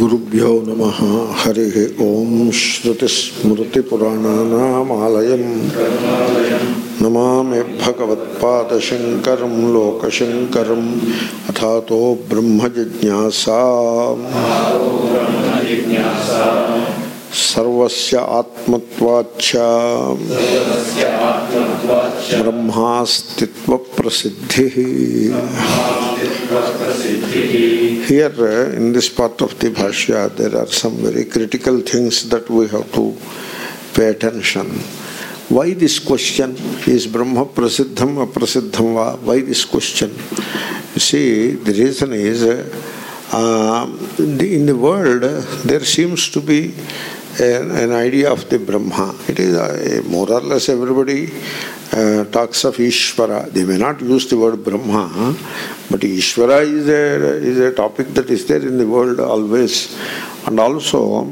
गुरुभ्यो नमः। हरिः ओम। श्रुतिस्मृतिपुराणानामालयं नमामि भगवत्पादशङ्करं लोकशङ्करम्। अथातो ब्रह्मजिज्ञासा सर्वस्य आत्मत्वाच्च ब्रह्मास्तित्वप्रसिद्धिः। Here in this part of the Bhashya there are some very critical things that we have to pay attention. Why this question? Is Brahma prasiddham aprasiddham va? Why this question? You see, the reason is in the world there seems to be an idea of the Brahma. It is more or less everybody talks of Ishvara. They may not use the word Brahma, but Ishvara is a topic that is there in the world always. And also,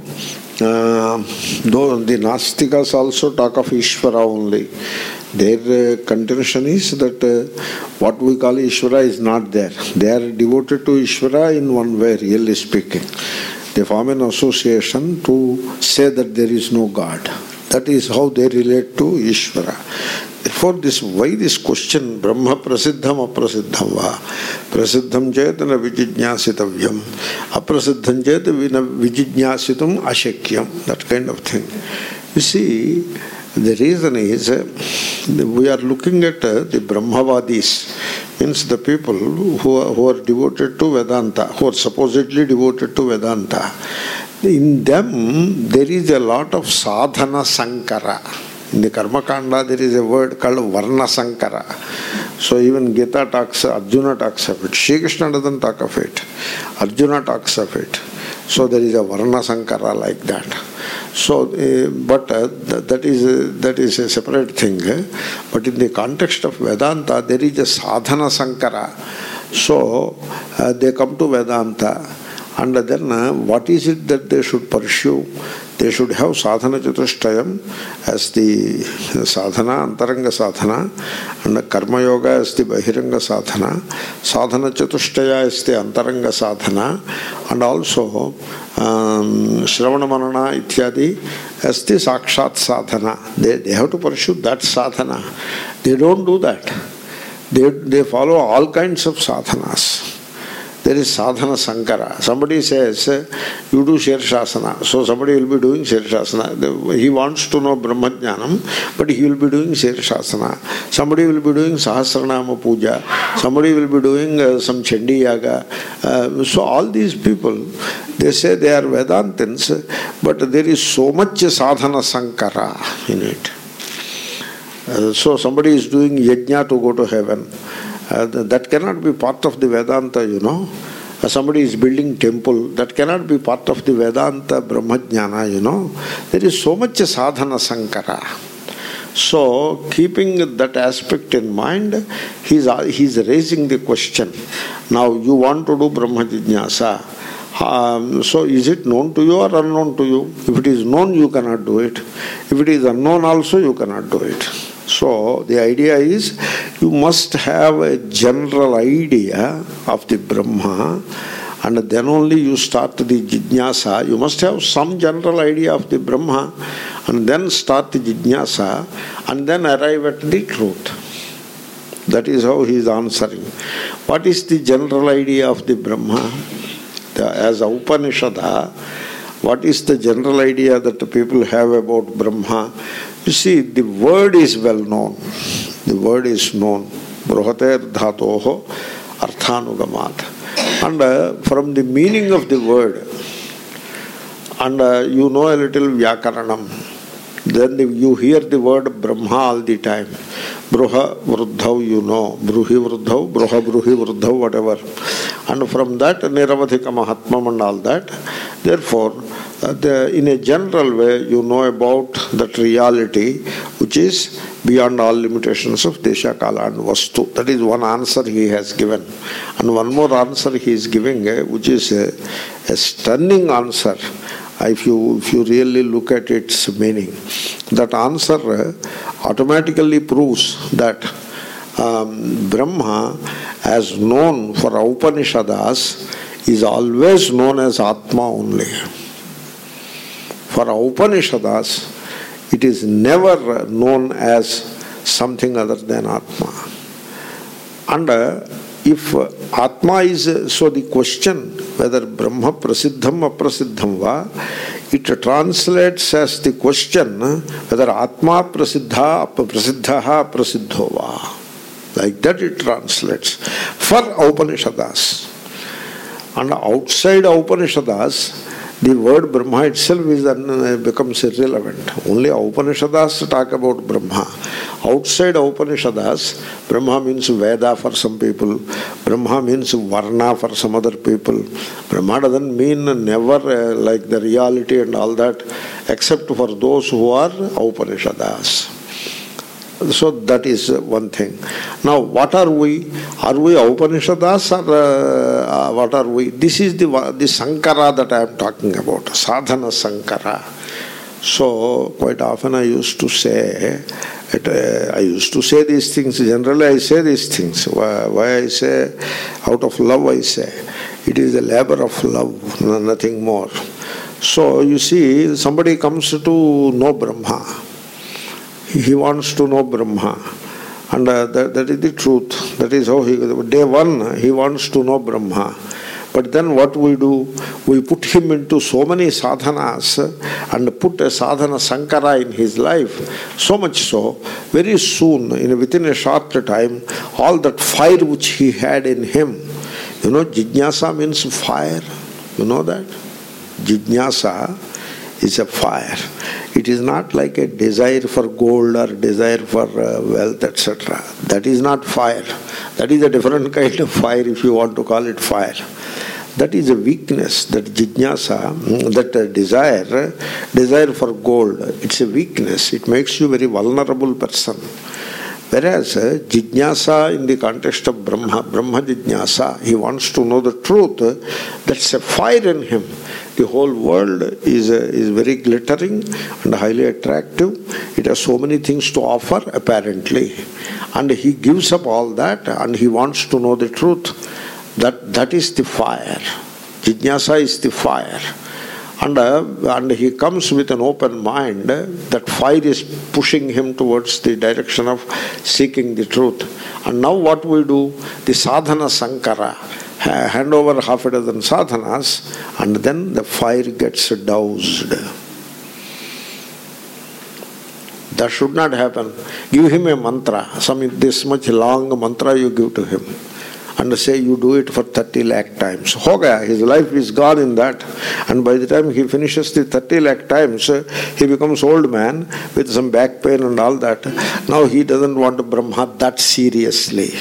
though the Nastikas also talk of Ishvara only, their contention is that what we call Ishvara is not there. They are devoted to Ishvara in one way, really speaking. They form an association to say that there is no God. That is how they relate to Ishvara. Therefore, why this question, Brahma prasiddham aprasiddham va? Prasiddham chet na vijijñāsitavyam, aprasiddham chet vijijñāsitum ashakyam. That kind of thing. You see, the reason is we are looking at the Brahmavadis, means the people who are devoted to Vedanta, who are supposedly devoted to Vedanta. In them, there is a lot of sadhana sankara. In the Karma Kanda, there is a word called Varna Sankara. So even Gita talks, Arjuna talks of it. Shri Krishna doesn't talk of it. Arjuna talks of it. So there is a Varna Sankara like that. So, but that is a separate thing. But in the context of Vedanta, there is a sadhana sankara. So they come to Vedanta, and then what is it that they should pursue? They should have sadhana chatushtayam as the sadhana, antaranga sadhana, and karma yoga as the bahiranga sadhana, sadhana chatushtaya as the antaranga sadhana, and also Shravana Manana ityadi as the Sakshat sadhana. They have to pursue that sadhana. They don't do that. They follow all kinds of sadhanas. There is sadhana sankara. Somebody says, you do Shirshasana. So somebody will be doing Shirshasana. He wants to know Brahmajnanam, but he will be doing Shirshasana. Somebody will be doing Sahasranama Puja. Somebody will be doing some Chandi Yaga. So all these people, they say they are Vedantins, but there is so much sadhana sankara in it. So somebody is doing yajna to go to heaven. That cannot be part of the Vedanta, you know. Somebody is building temple. That cannot be part of the Vedanta Brahmajnana, you know. There is so much sadhana sankara. So, keeping that aspect in mind, he's raising the question. Now, you want to do Brahma Jignasa. So, is it known to you or unknown to you? If it is known, you cannot do it. If it is unknown also, you cannot do it. So, the idea is, you must have a general idea of the Brahma, and then only you start the Jijñasa. You must have some general idea of the Brahma, and then start the Jijñasa, and then arrive at the truth. That is how he is answering. What is the general idea of the Brahma? As a Upanishad, what is the general idea that the people have about Brahma? You see, the word is well known. The word is known. Bruhater dhatoho arthanugamat. And from the meaning of the word, and you know a little Vyakaranam, then you hear the word Brahma all the time. Bruha Vruddhav, you know. Bruhi Vruddhav, Bruha Bruhi Vruddhav, whatever. And from that, Niravadhika Mahatmam and all that. Therefore, in a general way, you know about that reality which is beyond all limitations of Desha, Kala and Vastu. That is one answer he has given. And one more answer he is giving, which is a stunning answer. If you really look at its meaning. That answer automatically proves that Brahma, as known for Upanishads, is always known as Atma only. For Upanishads, it is never known as something other than Atma. And if Atma is, so the question whether Brahma prasiddham aprasiddham va, it translates as the question whether Atma prasiddha aprasiddha aprasiddho va. Like that it translates for Upanishads. And outside Upanishads, the word Brahma itself becomes irrelevant. Only Upanishads talk about Brahma. Outside Upanishads, Brahma means Veda for some people, Brahma means Varna for some other people. Brahma doesn't mean never like the reality and all that, except for those who are Upanishads. So that is one thing. Now, what are we? Are we Upanishads or what are we? This is the Sankara that I am talking about, Sadhana Sankara. So, quite often I used to say, these things, generally I say these things. Why I say, out of love I say. It is a labor of love, nothing more. So, you see, somebody comes to know Brahma. He wants to know Brahma, and that is the truth. That is how day one he wants to know Brahma. But then what we do, we put him into so many sadhanas and put a sadhana sankara in his life, so much so, very soon, within a short time, all that fire which he had in him, jijnasa means fire, you know that? Jijnasa is a fire. It is not like a desire for gold or desire for wealth, etc. That is not fire. That is a different kind of fire, if you want to call it fire. That is a weakness, that jijnasa, that desire for gold. It's a weakness. It makes you a very vulnerable person. Whereas jijnasa in the context of Brahma jijnasa, he wants to know the truth. That's a fire in him. The whole world is very glittering and highly attractive. It has so many things to offer, apparently. And he gives up all that and he wants to know the truth. That is the fire. Jijnasa is the fire. And he comes with an open mind. That fire is pushing him towards the direction of seeking the truth. And now what we do? The sadhana sankara. Hand over half a dozen sadhanas, and then the fire gets doused. That should not happen. Give him a mantra, this much long mantra you give to him, and say you do it for 30 lakh times. Ho gaya, his life is gone in that. And by the time he finishes the 30 lakh times, he becomes old man with some back pain and all that. Now he doesn't want Brahma that seriously.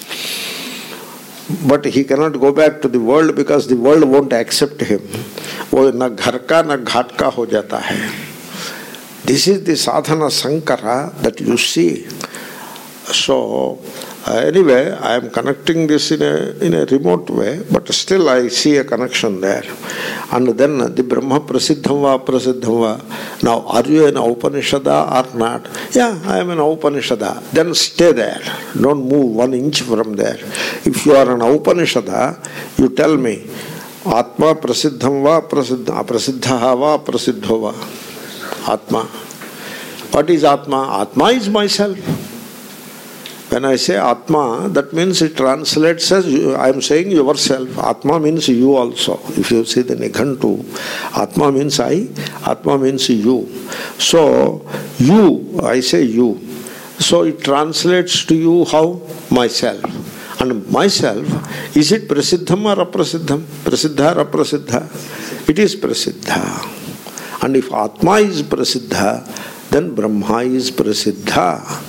But he cannot go back to the world because the world won't accept him. वो न घर का न घाट का हो जाता है. This is the sadhana sankara that you see. So anyway, I am connecting this in a remote way, but still I see a connection there. And then the Brahma prasiddham va aprasiddham va. Now, are you an Upanishada or not? Yeah, I am an Upanishada. Then stay there. Don't move 1 inch from there. If you are an Upanishada, you tell me, Atma prasiddham va aprasiddha va aprasiddho va. Atma. What is Atma? Atma is myself. When I say Atma, that means it translates as I am saying yourself. Atma means you also. If you see the Nighantu, Atma means I, Atma means you. So, you, I say you. So it translates to you how? Myself. And myself, is it prasiddham or aprasiddham? Prasiddha or aprasiddha? It is prasiddha. And if Atma is prasiddha, then Brahma is prasiddha.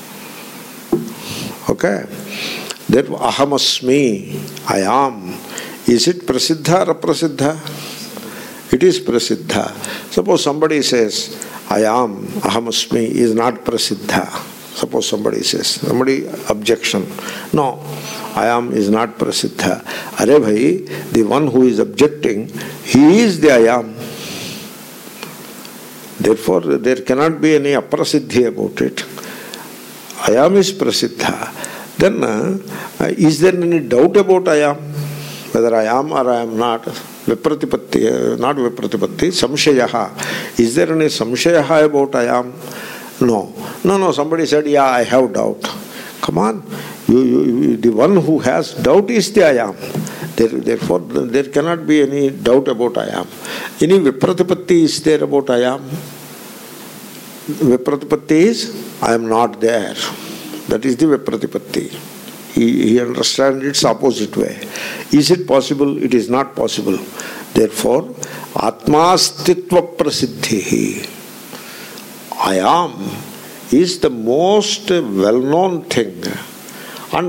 Okay. Therefore, ahamasmi, I am. Is it prasiddha or aprasiddha? It is prasiddha. Suppose somebody says, I am, ahamasmi is not prasiddha. Suppose somebody says, somebody objection. No, I am is not prasiddha. Arey bhai, the one who is objecting, he is the I am. Therefore, there cannot be any aprasiddhi about it. I am is prasiddha. Then, is there any doubt about I am? whether I am or I am not. Vipratipatti, not vipratipatti, samshayaha. Is there any samshayaha about I am? No, somebody said, yeah, I have doubt. Come on, the one who has doubt is the I am. Therefore, there cannot be any doubt about I am. Any vipratipatti is there about I am? Vipratipatti is, I am not there. That is the vipratipatti. He understands its opposite way. Is it possible? It is not possible. Therefore, Atmastitva prasiddhi. I am is the most well-known thing. And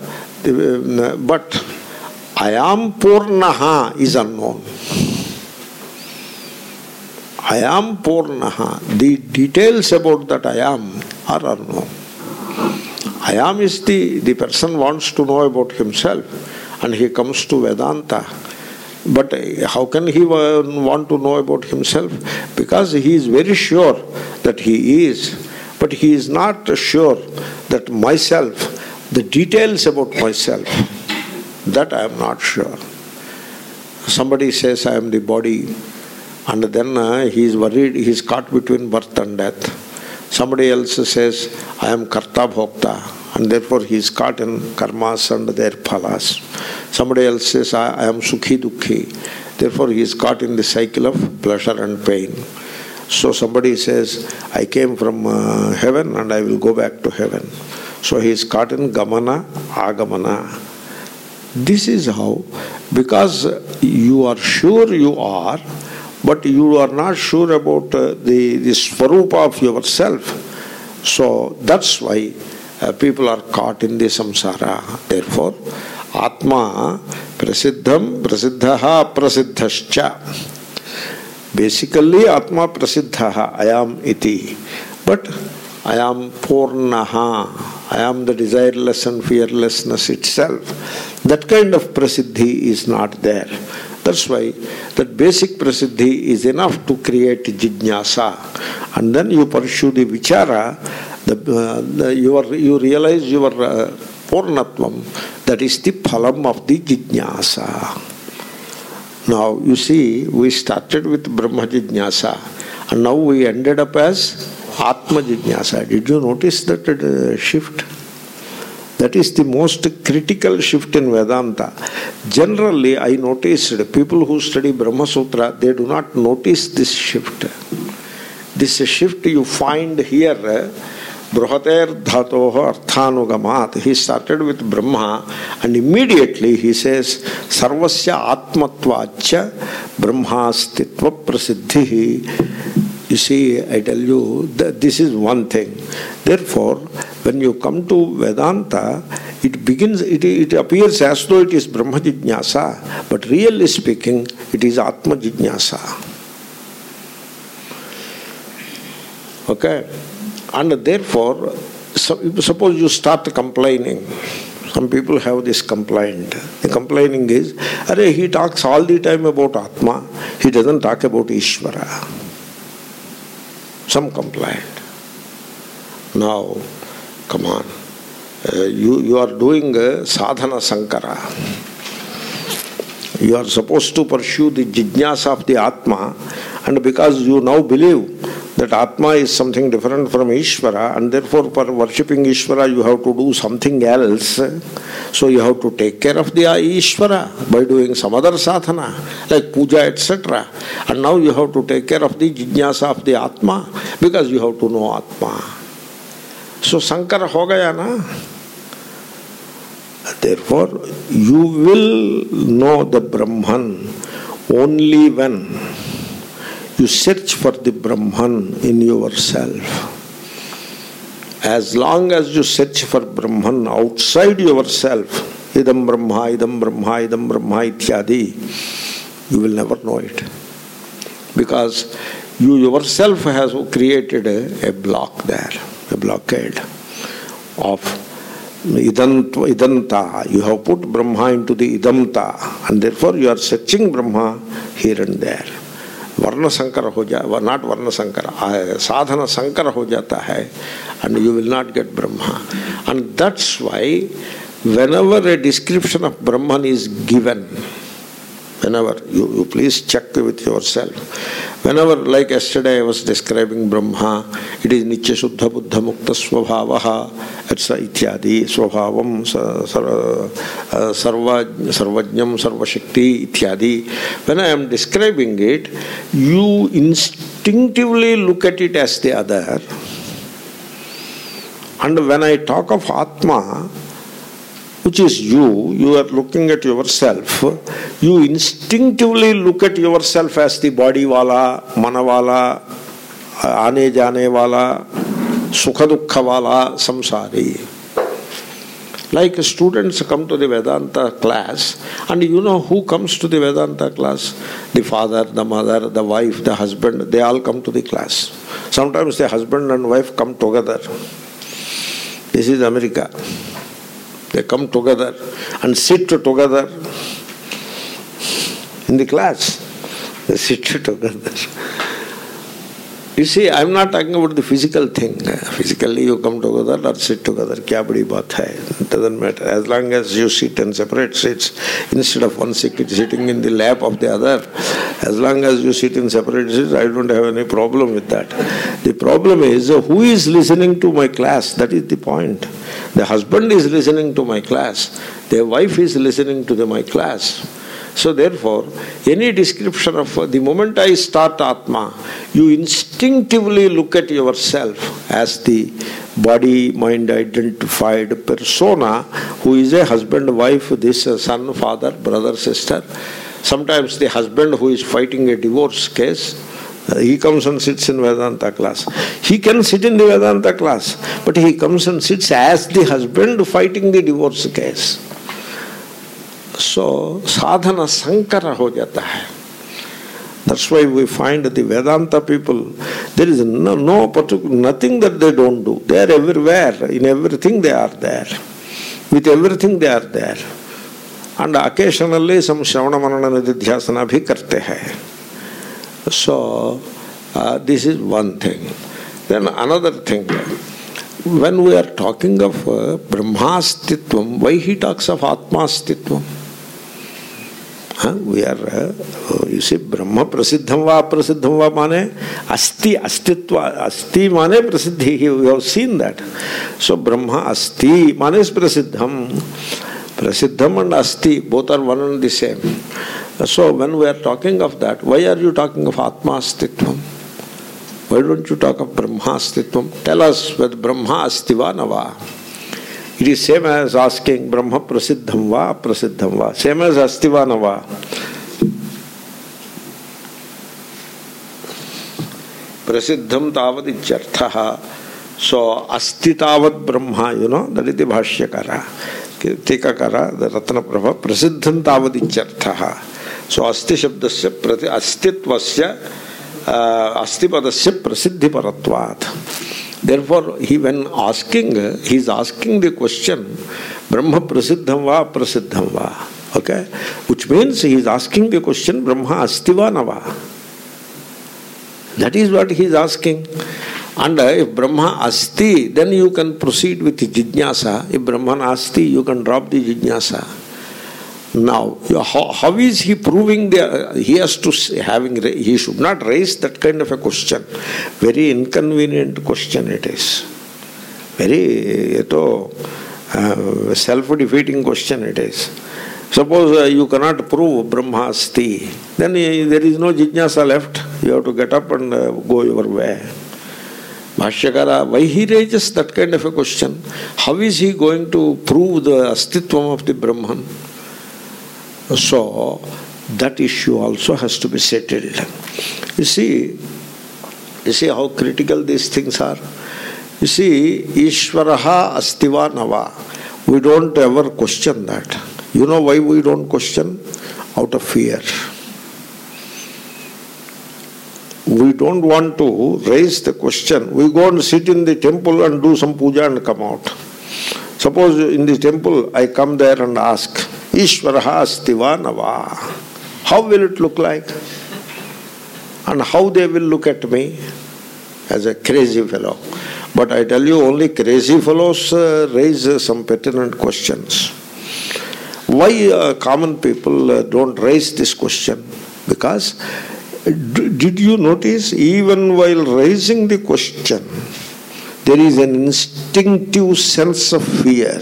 but I am Purnaha is unknown. I am Purnaha. The details about that I am are unknown. I am is the person wants to know about himself and he comes to Vedanta. But how can he want to know about himself? Because he is very sure that he is, but he is not sure that myself, the details about myself, that I am not sure. Somebody says I am the body, and then he is worried, he is caught between birth and death. Somebody else says I am karta bhokta, and therefore he is caught in karmas and their phalas. Somebody else says I am sukhi dukhi, therefore he is caught in the cycle of pleasure and pain. So somebody says I came from heaven and I will go back to heaven. So he is caught in gamana, agamana. This is how, because you are sure you are, but you are not sure about the swarupa of yourself. So that's why people are caught in the samsara. Therefore, Atma prasiddham prasiddhaha prasiddhascha. Basically, Atma prasiddhaha, I am iti. But I am Purnaha. I am the desireless and fearlessness itself. That kind of prasiddhi is not there. That's why that basic prasiddhi is enough to create jijnasa. And then you pursue the vichara, you realize your purnatvam. That is the phalam of the jijnasa. Now, you see, we started with Brahma Jijnasa and now we ended up as Atma Jijnasa. Did you notice that shift? That is the most critical shift in Vedanta. Generally, I noticed people who study Brahma Sutra, they do not notice this shift. This shift you find here, Bruhater Dhatoha Arthanugamat. He started with Brahma and immediately he says Sarvasya Atmatvacha Brahmastitva Prasiddhi. You see, I tell you that this is one thing. Therefore, when you come to Vedanta, it appears as though it is Brahma Jijnasa, but really speaking, it is Atma Jijnasa. Okay? And therefore, suppose you start complaining. Some people have this complaint. The complaining is, he talks all the time about Atma, he doesn't talk about Ishvara. Some complaint. Now, come on. You are doing sadhana sankara. You are supposed to pursue the jijnasa of the Atma, and because you now believe that Atma is something different from Ishvara, and therefore for worshipping Ishvara you have to do something else. So you have to take care of the Ishvara by doing some other sadhana, like puja, etc. And now you have to take care of the jijnasa of the Atma, because you have to know Atma. So Sankara ho gaya na? Therefore, you will know the Brahman only when you search for the Brahman in yourself. As long as you search for Brahman outside yourself, idam Brahma, idam Brahma, idam Brahma, ityadi, you will never know it. Because you yourself has created a block there, a blockade of idanta. You have put Brahma into the idamta, and therefore you are searching Brahma here and there. Varna sankara ho jata, not varna sankara, sadhana sankara ho jata hai, and you will not get Brahma. And that's why whenever a description of Brahman is given, whenever, you please check with yourself. Whenever, like yesterday I was describing Brahma, it is Nitya Shuddha Buddha Mukta Svabhavaha, etc. Ityadi, Svabhavam, Sarvajnam, Sarvashakti, Ityadi. When I am describing it, you instinctively look at it as the other. And when I talk of Atma, which is you are looking at yourself, you instinctively look at yourself as the body wala, mana wala, aane jane wala, sukha dukkha wala, samsari. Like students come to the Vedanta class, and you know who comes to the Vedanta class? The father, the mother, the wife, the husband, they all come to the class. Sometimes the husband and wife come together. This is America. They come together and sit together in the class. They sit together. You see, I am not talking about the physical thing. Physically you come together or sit together. Kya badi baat hai? It doesn't matter. As long as you sit in separate seats, instead of one sitting in the lap of the other, as long as you sit in separate seats, I don't have any problem with that. The problem is, who is listening to my class? That is the point. The husband is listening to my class. The wife is listening to my class. So therefore, any description of the moment I start Atma, you instinctively look at yourself as the body-mind identified persona who is a husband, wife, this son, father, brother, sister. Sometimes the husband who is fighting a divorce case, he comes and sits in Vedanta class. He can sit in the Vedanta class, but he comes and sits as the husband fighting the divorce case. So, sadhana sankara ho jata hai. That's why we find the Vedanta people, there is no particular, nothing that they don't do. They are everywhere. In everything they are there. With everything they are there. And occasionally some Shravana Manana Nididhyasana bhi karte hai. So, this is one thing. Then another thing. When we are talking of Brahmastitvam, why he talks of Atmastitvam? We are, you see, Brahma prasiddham va aprasiddham va mane asti, astitva, asti mane prasiddhi, we have seen that. So Brahma asti mane is prasiddham. Prasiddham and asti, both are one and the same. So when we are talking of that, why are you talking of Atma astitvam? Why don't you talk of Brahma astitvam? Tell us whether Brahma asti va na va. It is same as asking Brahma prasiddham va aprasiddham va. Same as asti va na va. Prasiddham tavad ityarthaha. So asti tavad Brahma, you know, that is the Bhashyakara. Tikakara, the Ratna Prabha, prasiddham tavad ityarthaha. So asti shabdasya astitvasya astipadasya prasiddhi paratvat. Therefore, when asking, he is asking the question, Brahma prasiddham va prasiddham va. Okay? Which means he is asking the question, Brahma asti va na va. That is what he is asking. And if Brahma asti, then you can proceed with the jijnasa. If Brahman asti, you can drop the jijnasa. Now, how is he proving he has to he should not raise that kind of a question. Very inconvenient question it is. Very self-defeating question it is. Suppose you cannot prove Brahma asti, then there is no jijnasa left. You have to get up and go your way. Bhashyakara, why he raises that kind of a question? How is he going to prove the astitvam of the Brahman? So, that issue also has to be settled. You see how critical these things are. You see, Ishvaraha astiva nava. We don't ever question that. You know why we don't question? Out of fear. We don't want to raise the question. We go and sit in the temple and do some puja and come out. Suppose in the temple I come there and ask, Ishvaraha astiva nava. How will it look like? And how they will look at me? As a crazy fellow. But I tell you, only crazy fellows raise some pertinent questions. Why common people don't raise this question? Because did you notice, even while raising the question, there is an instinctive sense of fear.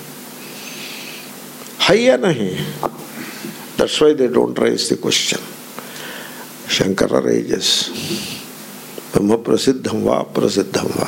Hai ya nahi? That's why they don't raise the question. Shankara rages. Brahma prasiddham va prasiddham va.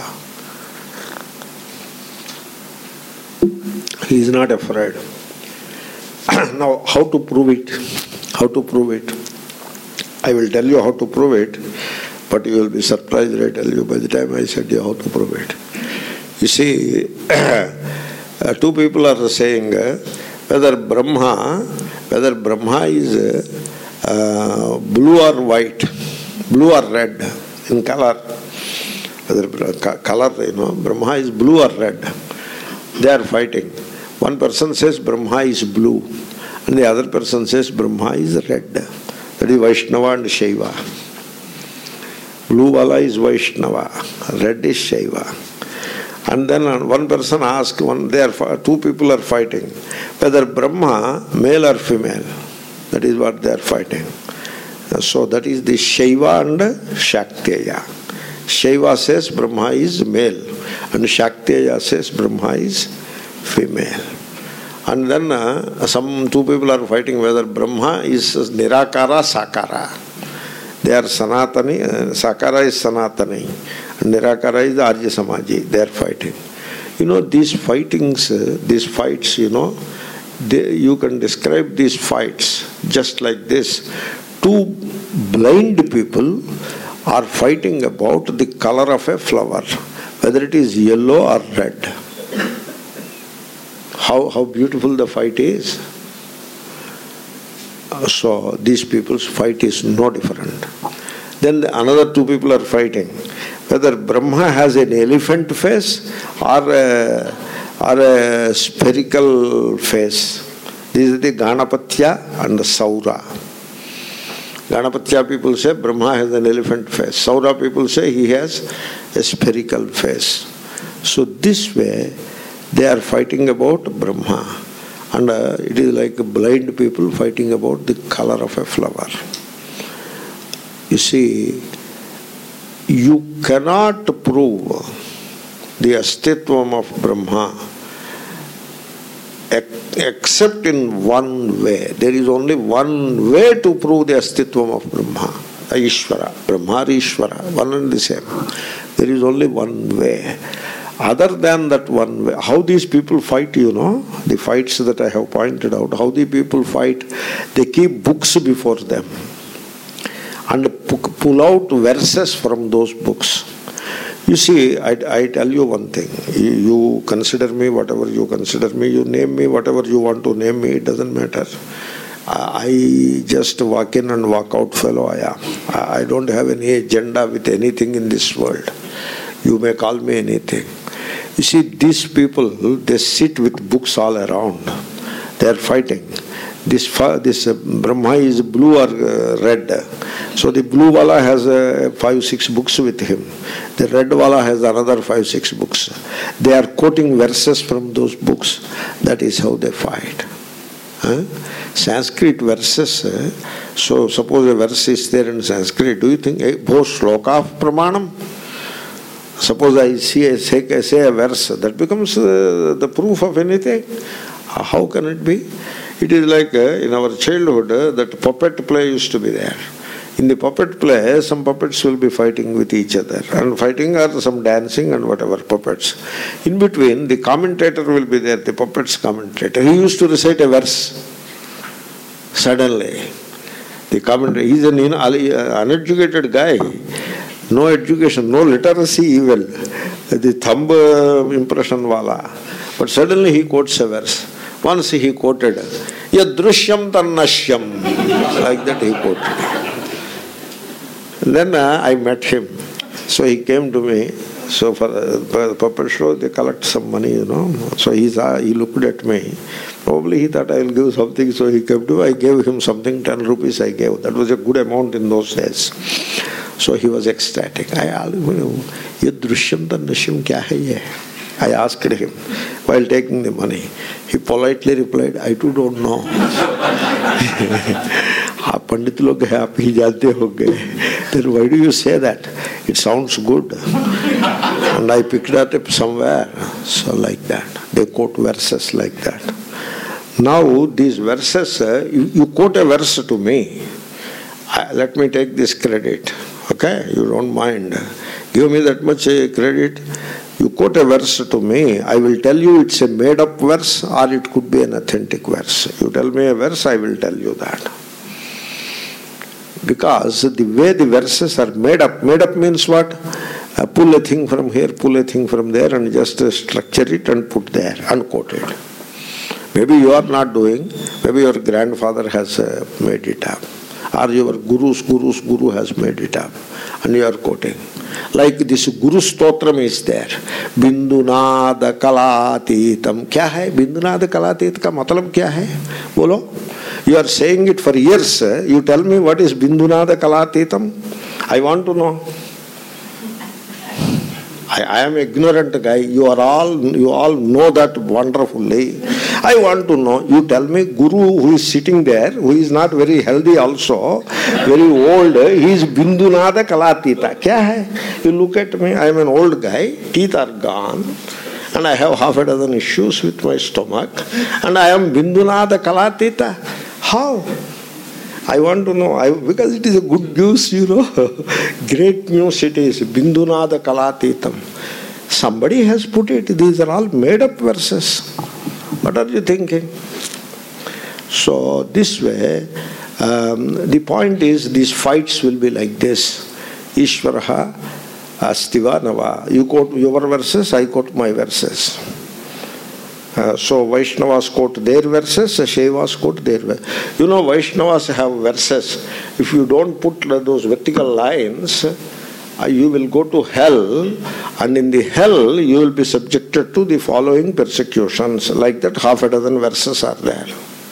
He is not afraid. Now, how to prove it? How to prove it? I will tell you how to prove it, but you will be surprised I tell you by the time I said you how to prove it. You see, two people are saying whether Brahma is blue or white, blue or red in color. Whether color, Brahma is blue or red. They are fighting. One person says Brahma is blue, and the other person says Brahma is red. That is Vaishnava and Shaiva. Blue wala is Vaishnava, red is Shaiva. And then one person asks, two people are fighting, whether Brahma, male or female. That is what they are fighting. So that is the Shaiva and Shakteya. Shaiva says Brahma is male, and Shakteya says Brahma is female. And then some two people are fighting whether Brahma is Nirakara, Sakara. They are Sanatani, Sakara is Sanatani, and Nirakara is the Arya Samaji. They are fighting. These fights, you can describe these fights just like this. Two blind people are fighting about the color of a flower, whether it is yellow or red. How beautiful the fight is. So these people's fight is no different. Then another two people are fighting whether Brahma has an elephant face or a spherical face. This is the Ganapatya and the Saura. Ganapatya people say Brahma has an elephant face. Saura people say he has a spherical face. So this way they are fighting about Brahma. And it is like blind people fighting about the color of a flower. You see, you cannot prove the astitvam of Brahma except in one way. There is only one way to prove the astitvam of Brahma, Ishvara, Brahma or Ishvara, one and the same. There is only one way. Other than that one way, how these people fight, the fights that I have pointed out, how the people fight, they keep books before them and pull out verses from those books. You see, I tell you one thing. You consider me whatever you consider me, you name me whatever you want to name me, it doesn't matter. I just walk in and walk out fellow I am. I don't have any agenda with anything in this world. You may call me anything. You see, these people, they sit with books all around. They are fighting. This Brahma is blue or red. So the blue wala has 5-6 books with him. The red wala has another 5-6 books. They are quoting verses from those books. That is how they fight. Sanskrit verses. So suppose a verse is there in Sanskrit. Do you think, Bho shloka pramanam? Suppose I say a verse, that becomes the proof of anything. How can it be? It is like in our childhood, that puppet play used to be there. In the puppet play, some puppets will be fighting with each other. And fighting are some dancing and whatever puppets. In between, the commentator will be there, the puppet's commentator. He used to recite a verse. Suddenly, the commentator, he is an uneducated guy. No education, no literacy even. The thumb impression wala. But suddenly he quotes a verse. Once he quoted, Yadrishyam tannashyam. Like that he quoted. Then I met him. So he came to me. So for the puppet show, they collect some money, So he looked at me. Probably he thought I will give something. So he came to me. I gave him something, 10 rupees I gave. That was a good amount in those days. So he was ecstatic. I asked him, Ye drishyam tannashyam kya hai ye? I asked him while taking the money. He politely replied, I too don't know. Pandit log aap hi jante hoge. Then why do you say that? It sounds good. And I picked that up somewhere. So like that. They quote verses like that. Now these verses, you quote a verse to me. Let me take this credit. Okay? You don't mind. Give me that much credit. You quote a verse to me, I will tell you it's a made-up verse or it could be an authentic verse. You tell me a verse, I will tell you that. Because the way the verses are made up means what? Pull a thing from here, pull a thing from there and just structure it and put there, unquoted. Maybe you are not doing, maybe your grandfather has made it up. Or your guru's guru has made it up. And you are quoting. Like this Guru Stotram is there. Bindunada Kalatitam. Kya hai? Bindunada Kalatit ka matlab kya hai? Bolo. You are saying it for years. You tell me what is Bindunada Kalatitam? I want to know. I am ignorant guy. You all know that wonderfully. I want to know. You tell me Guru who is sitting there, who is not very healthy also, very old, he is Bindunada Kalatita. Kya hai? You look at me, I am an old guy, teeth are gone, and I have half a dozen issues with my stomach, and I am Bindunada Kalatita. How? I want to know, because it is a good news, Great news it is, Bindunada Kalatitam. Somebody has put it, these are all made up verses. What are you thinking? So this way, the point is, these fights will be like this. Ishvaraha astiva nava. You quote your verses, I quote my verses. So Vaishnavas quote their verses, Shaivas quote their verses. Vaishnavas have verses. If you don't put those vertical lines, you will go to hell, and in the hell you will be subjected to the following persecutions. Like that, half a dozen verses are there.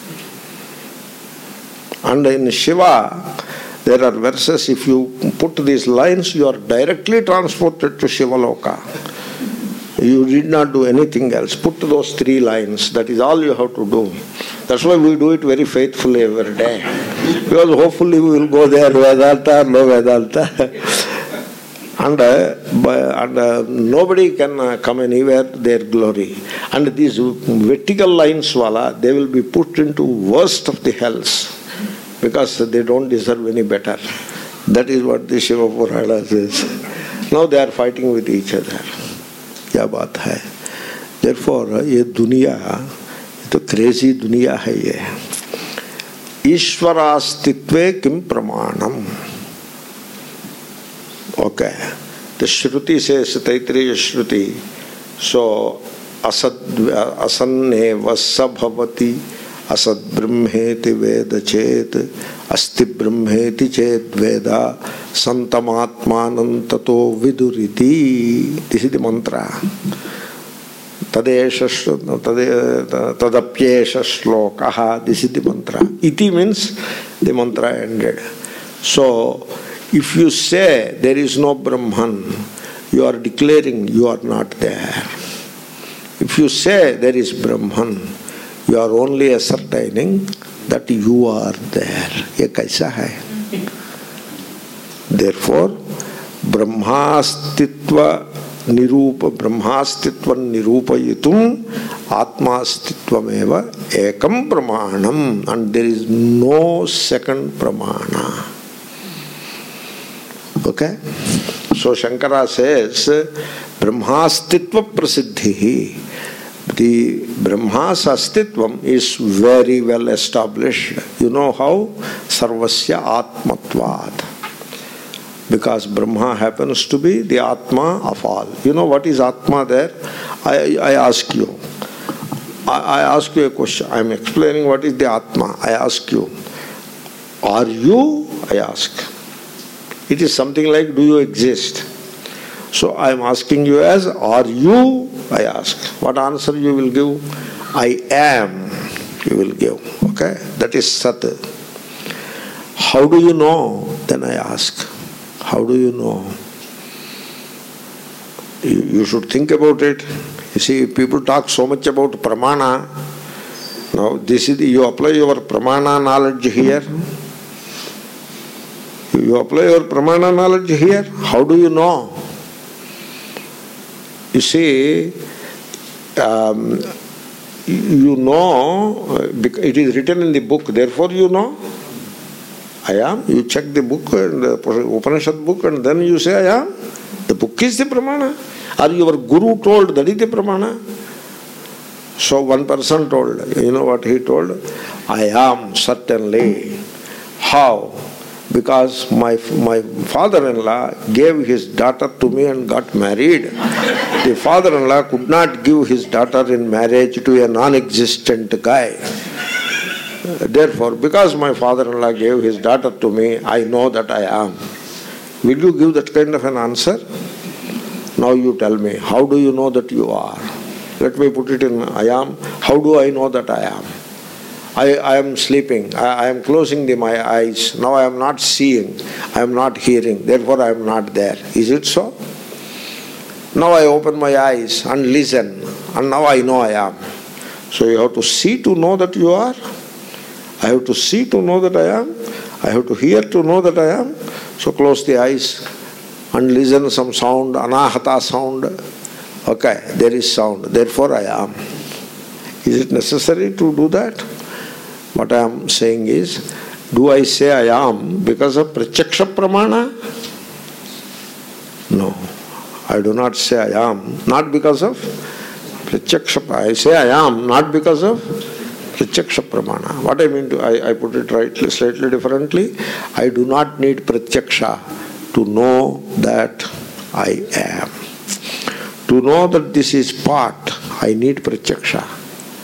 And in Shiva, there are verses, if you put these lines, you are directly transported to Shiva Loka. You did not do anything else. Put those 3 lines. That is all you have to do. That's why we do it very faithfully every day. Because hopefully we will go there, Vedanta or no Vedanta. And nobody can come anywhere their glory. And these vertical lines, they will be put into worst of the hells. Because they don't deserve any better. That is what the Shiva Purana says. Now they are fighting with each other. क्या बात है. Therefore, ये दुनिया, ये तो crazy दुनिया है ये. ईश्वरास्तित्वे किम प्रमाणम. Okay. The Shruti says, Taittiriya Shruti, so asanne vassa bhavati asad brahmeti veda chet asti brahmeti chet veda santamatmanan tato viduriti. This is the mantra. Tadapyesha shlokaha. This is the mantra. Iti means the mantra ended. So, if you say there is no Brahman, you are declaring you are not there. If you say there is Brahman, you are only ascertaining that you are there. Ye kaisa hai? Therefore, Brahmastitva nirupayitum Atmastitvam ekam pramanam, and there is no second pramana. Okay? So Shankara says, Brahmastitva prasiddhi. The Brahma's astitvam is very well established. You know how? Sarvasya Atmatvat. Because Brahma happens to be the Atma of all. You know what is Atma there? I ask you. I ask you a question. I am explaining what is the Atma. I ask you. Are you? I ask. It is something like, do you exist? So I am asking you as, are you? I ask. What answer you will give? I am, you will give. Okay? That is Sat. How do you know? Then I ask. How do you know? You should think about it. You see, people talk so much about pramana. Now, this is you apply your pramana knowledge here. You apply your pramana knowledge here. How do you know? You see, you know, it is written in the book, therefore you know. I am. You check the book, and the Upanishad book, and then you say I am. The book is the pramana. Or your guru told, that is the pramana. So one person told, you know what he told? I am certainly. How? Because my father-in-law gave his daughter to me and got married. The father-in-law could not give his daughter in marriage to a non-existent guy. Therefore, because my father-in-law gave his daughter to me, I know that I am. Will you give that kind of an answer? Now you tell me, how do you know that you are? Let me put it in I am. How do I know that I am? I am sleeping. I am closing my eyes. Now I am not seeing. I am not hearing. Therefore I am not there. Is it so? Now I open my eyes and listen. And now I know I am. So you have to see to know that you are. I have to see to know that I am. I have to hear to know that I am. So close the eyes and listen some sound, anahata sound. Okay, there is sound. Therefore I am. Is it necessary to do that? What I am saying is, do I say I am because of pratyaksha pramana? No. I do not say I am, not because of pratyaksha. I say I am, not because of pratyaksha pramana. What I mean to, I put it rightly, slightly differently. I do not need pratyaksha to know that I am. To know that this is part, I need pratyaksha.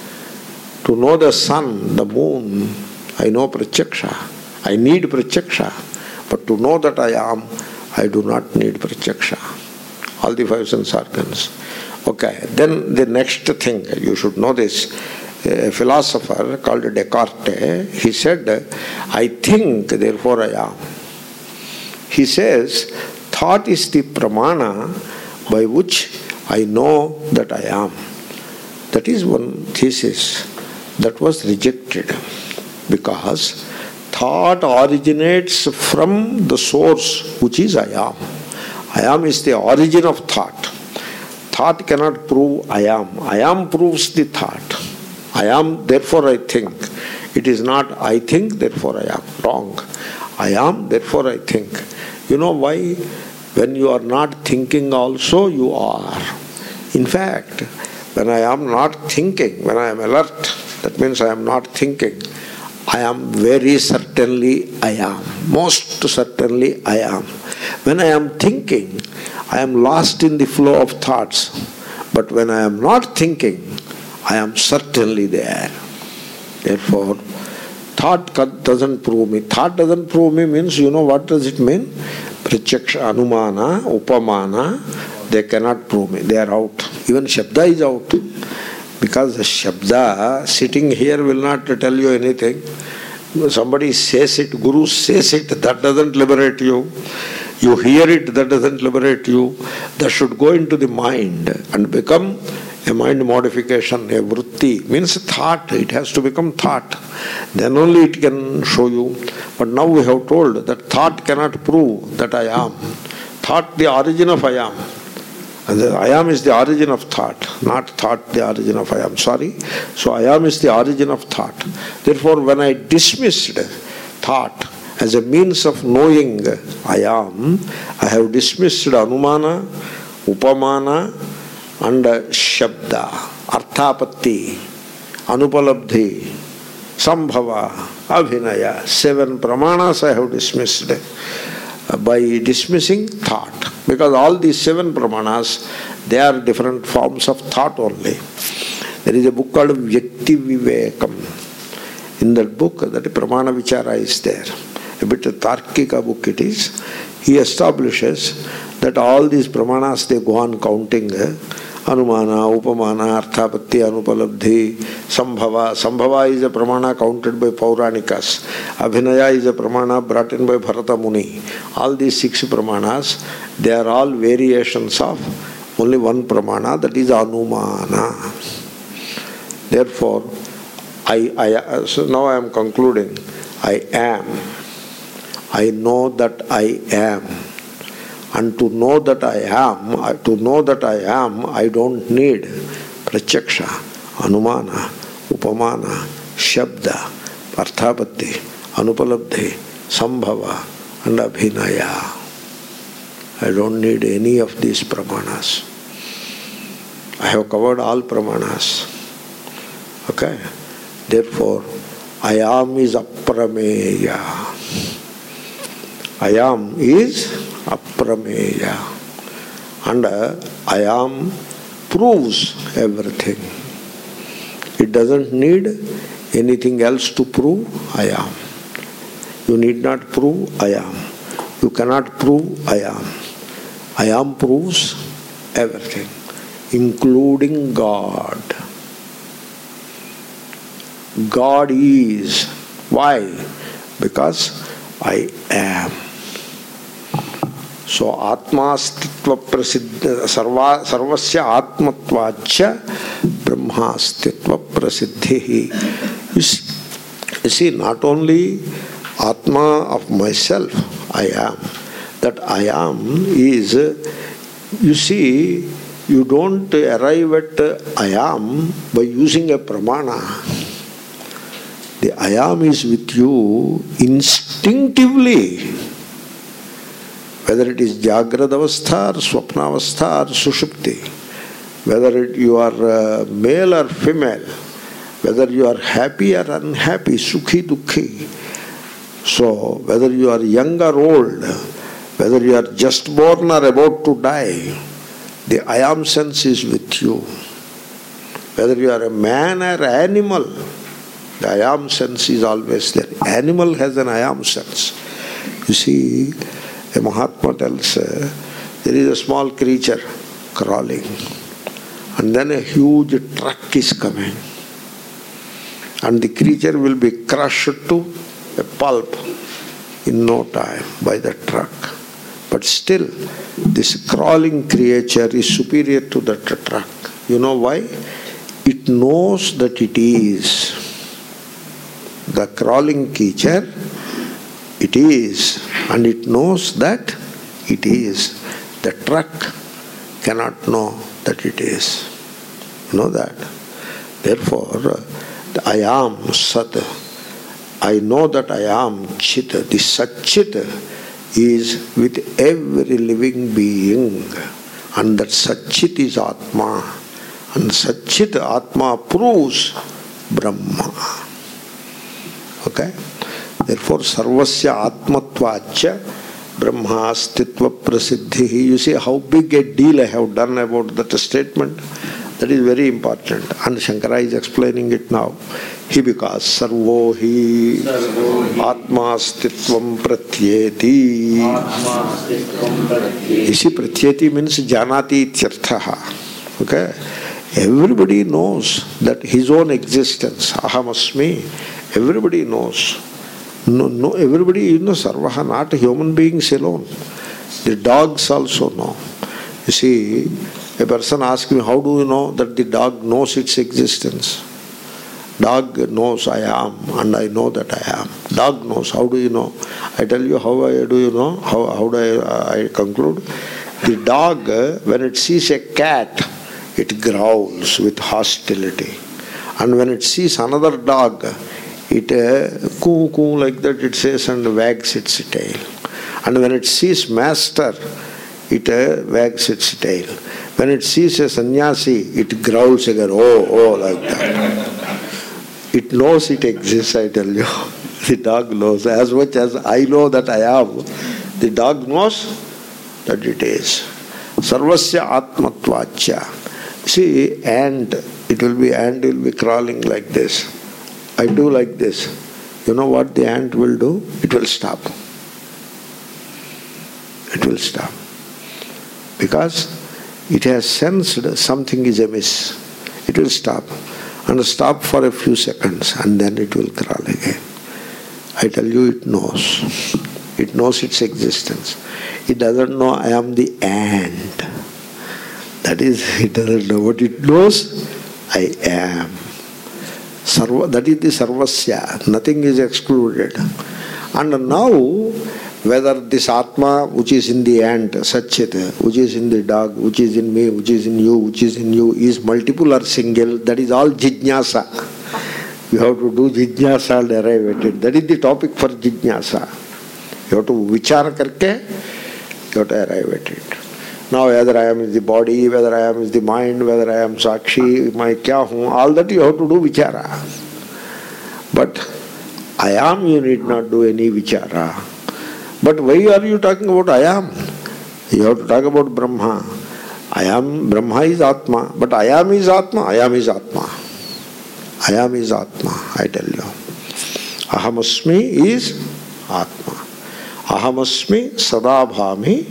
To know the sun, the moon, I know pratyaksha. I need pratyaksha. But to know that I am, I do not need pratyaksha. All the five sense organs. Okay, then the next thing, you should know this. A philosopher called Descartes, he said, I think, therefore I am. He says, thought is the pramana by which I know that I am. That is one thesis that was rejected, because thought originates from the source which is I am. I am is the origin of thought. Thought cannot prove I am. I am proves the thought. I am, therefore I think. It is not I think, therefore I am. Wrong. I am, therefore I think. You know why? When you are not thinking also, you are. In fact, when I am not thinking, when I am alert, that means I am not thinking. I am very certainly I am. Most certainly I am. When I am thinking, I am lost in the flow of thoughts. But when I am not thinking, I am certainly there. Therefore, thought doesn't prove me. Thought doesn't prove me means, you know what does it mean? Pratyaksha, anumana, upamana, they cannot prove me. They are out. Even Shabda is out. Because the Shabda sitting here will not tell you anything. Somebody says it, Guru says it, that doesn't liberate you. You hear it, that doesn't liberate you. That should go into the mind and become a mind modification, a vritti. Means thought, it has to become thought. Then only it can show you. But now we have told that thought cannot prove that I am. Thought, the origin of I am. And the I am is the origin of thought, not thought the origin of I am. Sorry. So I am is the origin of thought. Therefore, when I dismissed thought as a means of knowing I am, I have dismissed anumana, upamana, and shabda, arthapatti, anupalabdhi, sambhava, abhinaya. 7 pramanas I have dismissed by dismissing thought. Because all these 7 pramanas, they are different forms of thought only. There is a book called Vyakti Vivekam. In that book, that pramana vichara is there. A bit of Tarkika book it is. He establishes that all these pramanas, they go on counting. Anumana, Upamana, Arthapatti, Anupalabdhi, Sambhava. Sambhava is a pramana counted by Pauranikas. Abhinaya is a pramana brought in by Bharata Muni. All these 6 pramanas, they are all variations of only one pramana, that is anumana. Therefore, so now I am concluding. I am. I know that I am. And to know that I am, I don't need pratyaksha, anumana, upamana, shabda, parthapatti, anupalabdhi, sambhava, and abhinaya. I don't need any of these pramanas. I have covered all pramanas. Okay? Therefore, I am is aprameya. I am is aprameya. And I am proves everything. It doesn't need anything else to prove I am. You need not prove I am. You cannot prove I am. I am proves everything, including God. God is. Why? Because I am. So Atmastitva prasiddhi sarvasya atmatvacha brahmastitva prasiddhi. You see, not only Atma of myself, I am. That I am is, you see, you don't arrive at I am by using a pramana. The I am is with you instinctively. Whether it is Jagrada Avastha or Swapna Avastha or Sushupti, whether you are male or female, whether you are happy or unhappy, Sukhi Dukhi. So, whether you are young or old, whether you are just born or about to die, the I am sense is with you. Whether you are a man or animal, the I am sense is always there. Animal has an I am sense. You see, a Mahatma tells, there is a small creature crawling, and then a huge truck is coming, and the creature will be crushed to a pulp in no time by the truck. But still, this crawling creature is superior to the truck. You know why? It knows that it is. The crawling creature, it is, and it knows that it is. The truck cannot know that it is. You know that? Therefore, the I am Sat. I know that I am Chit. The Sat-Chit is with every living being. And that Sat-Chit is Atma. And Sat-Chit Atma proves Brahma. Okay? Therefore, Sarvasya Atmatvacha Brahma Astitva Prasiddhi. You see how big a deal I have done about that statement? That is very important. And Shankara is explaining it now. He because Sarvo hi Atma Astitvam Pratyeti. You see, Pratyeti means Janati Ityarthaha. Okay? Everybody knows that his own existence, Ahamasmi, everybody knows. No, everybody, Sarvaha, not human beings alone. The dogs also know. You see, a person asks me, how do you know that the dog knows its existence? Dog knows I am, and I know that I am. Dog knows. How do you know? I tell you how do you know? How do I conclude? The dog, when it sees a cat, it growls with hostility. And when it sees another dog, it coo coo like that it says and wags its tail. And when it sees master, it wags its tail. When it sees a sannyasi, it growls again, oh, like that. It knows it exists, I tell you. The dog knows. As much as I know that I am, the dog knows that it is. Sarvasya Atmatvacha. See, ant will be crawling like this. I do like this. You know what the ant will do? It will stop. It will stop. Because it has sensed something is amiss. It will stop. And stop for a few seconds, and then it will crawl again. I tell you, it knows. It knows its existence. It doesn't know I am the ant. The That is, it doesn't know what it knows. I am. Sarva, that is the sarvasya. Nothing is excluded. And now, whether this Atma, which is in the ant, Satchit, which is in the dog, which is in me, which is in you, which is in you, is multiple or single, that is all jijnasa. You have to do jijnasa and arrive at it. That is the topic for jijnasa. You have to vichara karke, you have to arrive at it. Now whether I am is the body, whether I am is the mind, whether I am sakshi, my kya hu, all that you have to do vichara. But I am, you need not do any vichara. But why are you talking about I am? You have to talk about Brahma. I am, Brahma is Atma, but I am is Atma, I am is Atma. I am is Atma, I tell you. Ahamasmi is Atma. Ahamasmi sadabhami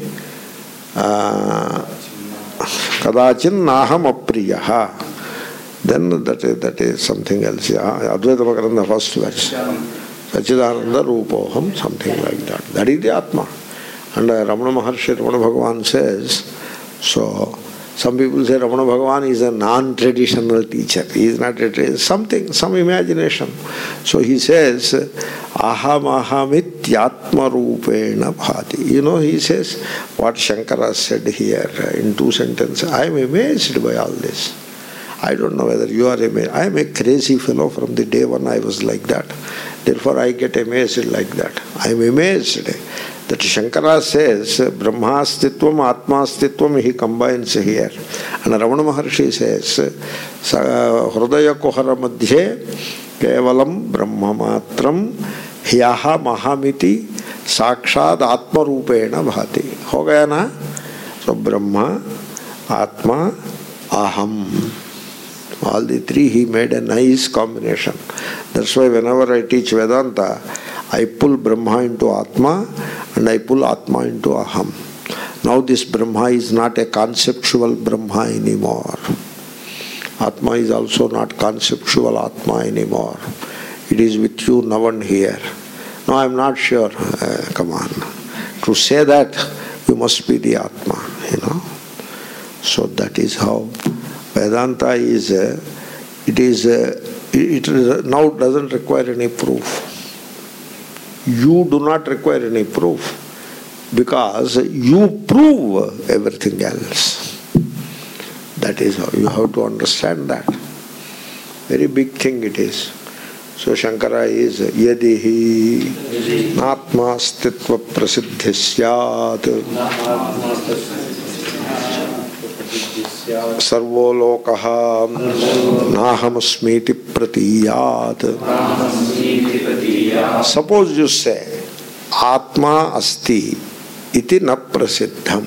kadachin naham apriyaha. Then that is something else. Advaita Makaranda, first verse. Sachidananda Rupoham, something like that. That is the Atma. And Ramana Maharshi, Ramana Bhagavan says, so some people say Ramana Bhagavan is a non-traditional teacher. He is not something, some imagination. So he says, aham ahamityatma rupena bhati. You know, he says what Shankara said here in 2 sentences. I am amazed by all this. I don't know whether you are amazed. I am a crazy fellow from the day when I was like that. Therefore I get amazed like that. I am amazed that Shankara says Brahmastitvam, Atmastitvam, he combines here. And Ramana Maharshi says Hridaya Kuhara Madhye Kevalam Brahma Matram Hyaha Mahamiti Sakshad Atma Rupena Bhati. Ho gaya na? So Brahma, Atma, Aham. All the three he made a nice combination. That's why whenever I teach Vedanta, I pull Brahma into Atma and I pull Atma into Aham. Now this Brahma is not a conceptual Brahma anymore. Atma is also not conceptual Atma anymore. It is with you now and here. No, I am not sure. Come on. To say that, you must be the Atma, you know. So that is how Vedanta is, it now doesn't require any proof. You do not require any proof because you prove everything else. That is how you have to understand that. Very big thing it is. So Shankara is yadihi natma stitva prasiddhi syat sarvo lokaha nahamasmiti pratiyat. Suppose you say Atma asti iti na prasiddham.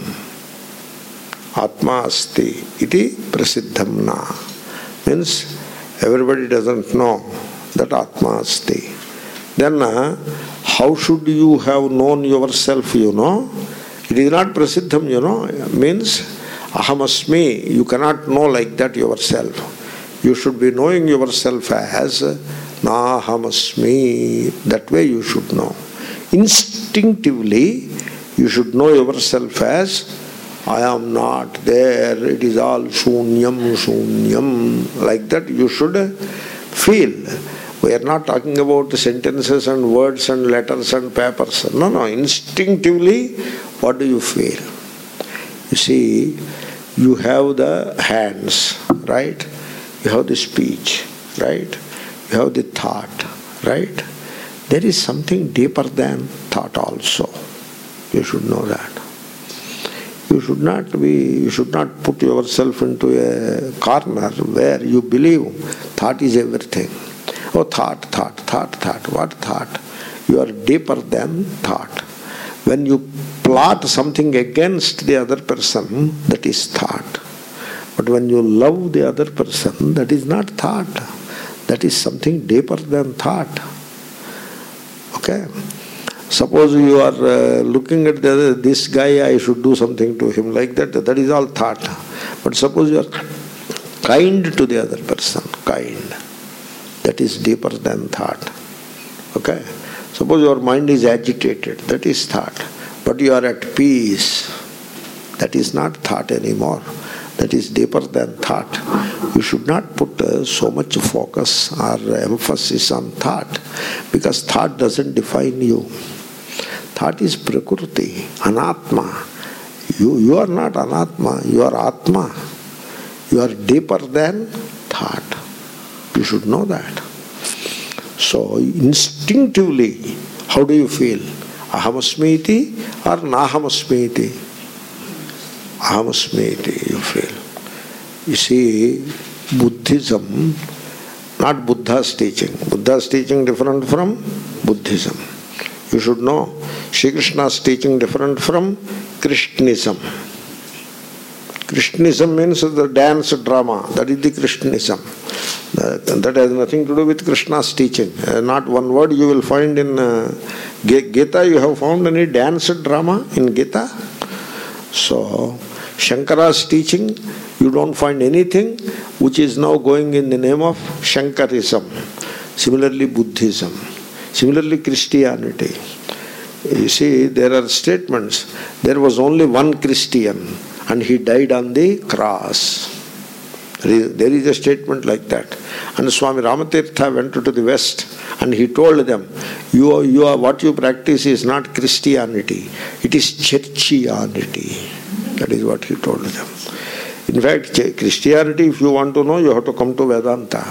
Atma asti iti prasiddham na. Means everybody doesn't know that Atma asti. Then how should you have known yourself, you know? It is not prasiddham, you know. Means ahamasmi, you cannot know like that yourself. You should be knowing yourself as nahamasmi. That way you should know. Instinctively, you should know yourself as I am not there, it is all shunyam, shunyam. Like that you should feel. We are not talking about sentences and words and letters and papers. No, no, instinctively, what do you feel? You see, you have the hands, right? You have the speech, right? You have the thought, right? There is something deeper than thought also. You should know that. You should not put yourself into a corner where you believe thought is everything. Oh, thought. What thought? You are deeper than thought. When you plot something against the other person, that is thought. But when you love the other person, that is not thought. That is something deeper than thought. Okay? Suppose you are looking at this guy, I should do something to him like that. That is all thought. But suppose you are kind to the other person, kind. That is deeper than thought. Okay? Suppose your mind is agitated, that is thought. But you are at peace. That is not thought anymore. that is deeper than thought. You should not put so much focus or emphasis on thought, because thought doesn't define you. Thought is Prakriti, Anatma. You are not Anatma, you are Atma. You are deeper than thought. You should know that. So instinctively, how do you feel? Ahamasmiti or Nahamasmiti? Ahamasmiti, you feel. You see, Buddhism, not Buddha's teaching. Buddha's teaching different from Buddhism. You should know, Sri Krishna's teaching different from Krishnism. Krishnism means the dance drama. That is the Krishnism. That has nothing to do with Krishna's teaching. Not one word you will find in Gita. You have found any dance drama in Gita? So, Shankara's teaching, you don't find anything which is now going in the name of Shankarism. Similarly, Buddhism. Similarly, Christianity. You see, there are statements. There was only one Christian and he died on the cross. There is a statement like that. And Swami Ramatirtha went to the West and he told them, you are what you practice is not Christianity, it is Churchianity. That is what he told them. In fact, Christianity, if you want to know, you have to come to Vedanta.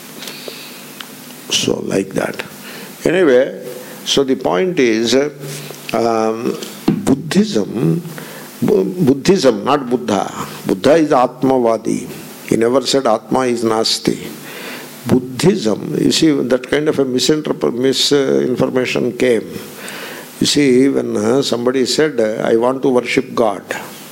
So, like that. Anyway, so the point is, Buddhism, not Buddha. Buddha is Atmavadi. He never said Atma is Nasti. Buddhism, you see, that kind of a misinformation came. You see, when somebody said, I want to worship God,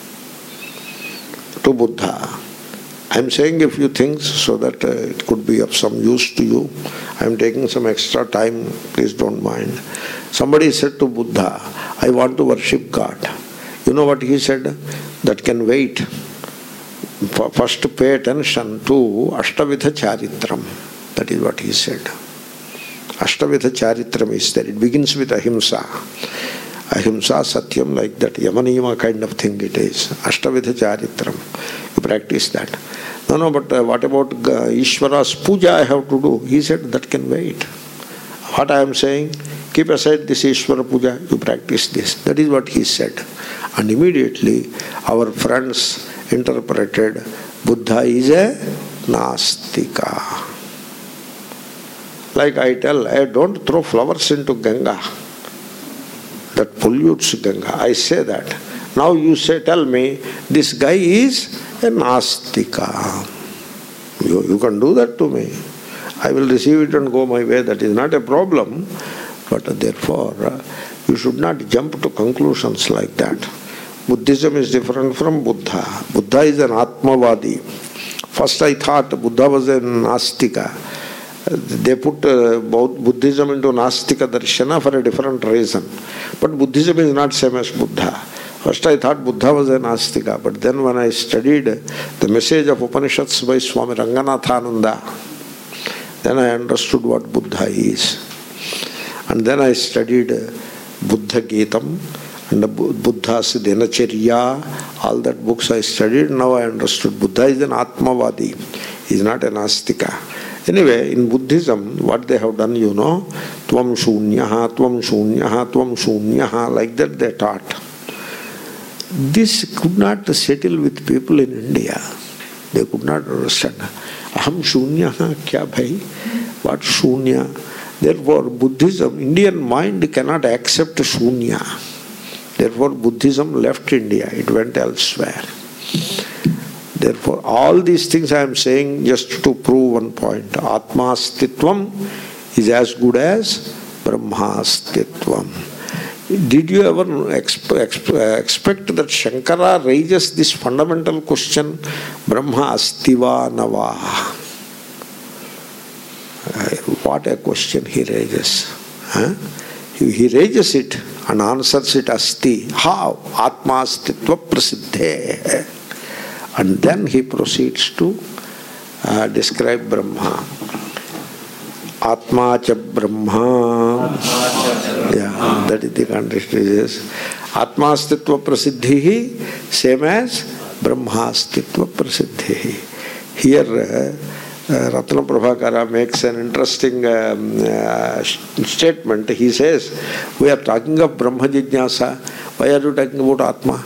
to Buddha, I am saying a few things so that it could be of some use to you. I am taking some extra time, please don't mind. Somebody said to Buddha, I want to worship God. You know what he said? That can wait. First pay attention to Ashtavidha Charitram. That is what he said. Ashtavitha Charitram is there. It begins with Ahimsa. Ahimsa, Satyam, like that. Yamaniyama kind of thing it is. Ashtavitha Charitram. You practice that. No, but what about Ishvara's puja I have to do? He said that can wait. What I am saying, keep aside this Ishvara puja, you practice this. That is what he said. And immediately our friends interpreted Buddha is a Nastika. Like I tell, hey, don't throw flowers into Ganga. That pollutes Ganga. I say that. Now you say, tell me, this guy is a Nastika. You can do that to me. I will receive it and go my way. That is not a problem. But therefore, you should not jump to conclusions like that. Buddhism is different from Buddha. Buddha is an Atmavadi. First I thought Buddha was a Nastika. They put Buddhism into Nastika Darshana for a different reason. But Buddhism is not same as Buddha. First I thought Buddha was a Nastika, but then when I studied the message of Upanishads by Swami Ranganathananda, then I understood what Buddha is. And then I studied Buddha Gitam and Buddha's Dinacharya, all that books I studied. Now I understood Buddha is an Atmavadi, he is not a Nastika. Anyway, in Buddhism, what they have done, you know, Tvam Shunyaha, Tvam Shunyaha, Tvam Shunyaha, like that they taught. This could not settle with people in India. They could not understand. Aham Shunyaha, kya bhai? What Shunya? Therefore, Buddhism, Indian mind cannot accept Shunya. Therefore, Buddhism left India. It went elsewhere. Therefore, all these things I am saying just to prove one point. Atmastitvam is as good as Brahmastitvam. Did you ever expect that Shankara raises this fundamental question, Brahma astiva nava? What a question he raises. He raises it and answers it asti. How? Atma astitva prasiddhe. And then he proceeds to describe Brahma. Atma cha Brahma. Yeah, that is the context. Atma astitva prasiddhi, same as Brahmastitva prasiddhi. Here Ratna Prabhakara makes an interesting statement. He says, we are talking of Brahma Jijnasa. Why are you talking about Atma?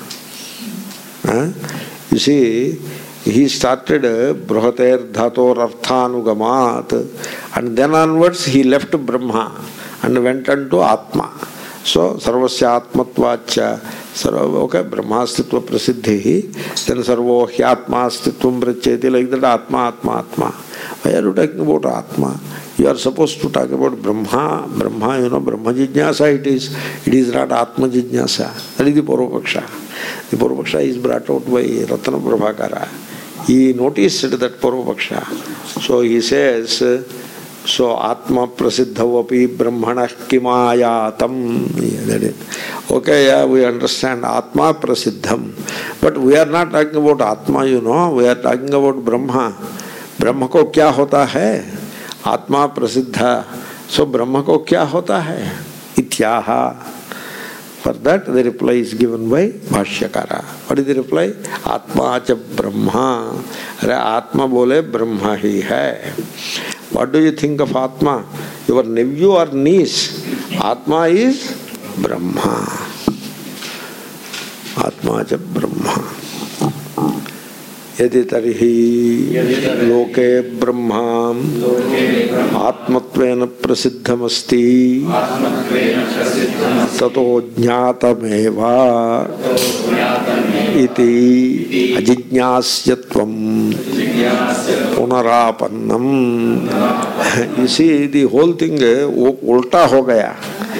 You see, he started Brahater Dhator Arthanugamat, and then onwards he left Brahma and went on to Atma. So, Sarvasya Atmatvacha, okay, Brahmastitva Prasiddhi, then Sarvo Hyatmastitvam Pracheti, like that, Atma, Atma, Atma. Why are you talking about Atma? You are supposed to talk about Brahma. Brahma, you know, Brahma Jijnasa it is. It is not Atma Jijnasa. That is the Purvapaksha. The Purvapaksha is brought out by Ratna Prabhakara. He noticed that Purvapaksha. So he says, so Atma Prasiddhavapi Brahmana Kimayatam. Okay, yeah, we understand Atma Prasiddham. But we are not talking about Atma, you know. We are talking about Brahma. ब्रह्म को क्या होता है? आत्मा प्रसिद्ध. सो ब्रह्म को क्या होता है? इत्याह. For that the reply is given by Bhashyakara. What is the reply? Atma cha Brahma. अरे आत्मा बोले ब्रह्मा ही है. What do you think of Atma? Your nephew or niece? Atma is Brahma. Atma cha Brahma. यदि तर्हि लोके ब्रह्मा आत्मत्वेन प्रसिद्धमस्ति ततो ज्ञातमेव इति अजिज्ञास्यत्वं पुनरापन्नम. You see, the whole thing उल्टा हो गया.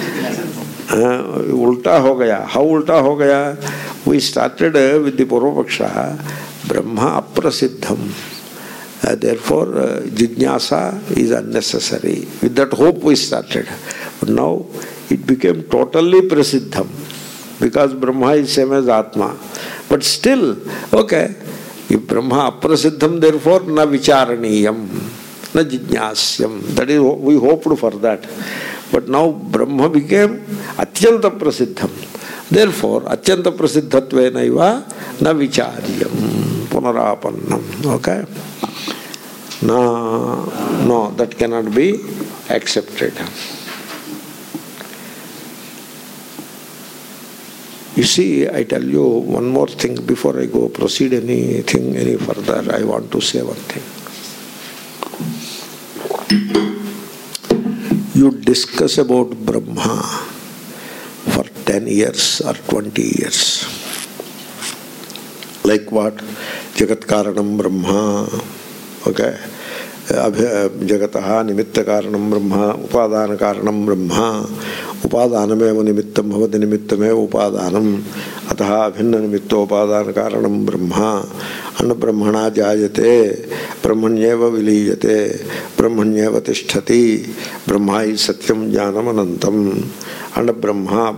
उल्टा हो गया. How उल्टा हो गया? We started with the Purvapaksha. Brahma aprasiddham. Therefore, jijnasa is unnecessary. With that hope we started. But now it became totally prasiddham. Because Brahma is same as Atma. But still, okay, if Brahma aprasiddham, therefore na vicharaniyam, na jijnasyam. That is, we hoped for that. But now Brahma became atyanta prasiddham. Therefore, atyanta prasiddhatvenaiva na vicharyam. Punarapannam. Okay? No, that cannot be accepted. You see, I tell you one more thing before I go proceed anything any further. I want to say one thing. You discuss about Brahma for 10 years or 20 years. Like what? Jagat Karanam Brahma. Okay. Jagataha Nimitta Karanam Brahma. Upadana Karanam Brahma. Upadanameva Nimittam Bhavati Nimittameva Upadanam. Ataha Abhinna Nimitto Upadana Karanam Brahma. Anna Brahmana Jayate. Brahmanyeva Viliyate. Brahmanyeva Tishtati. Brahma is Satyam Jnanam Anantam. And Brahma.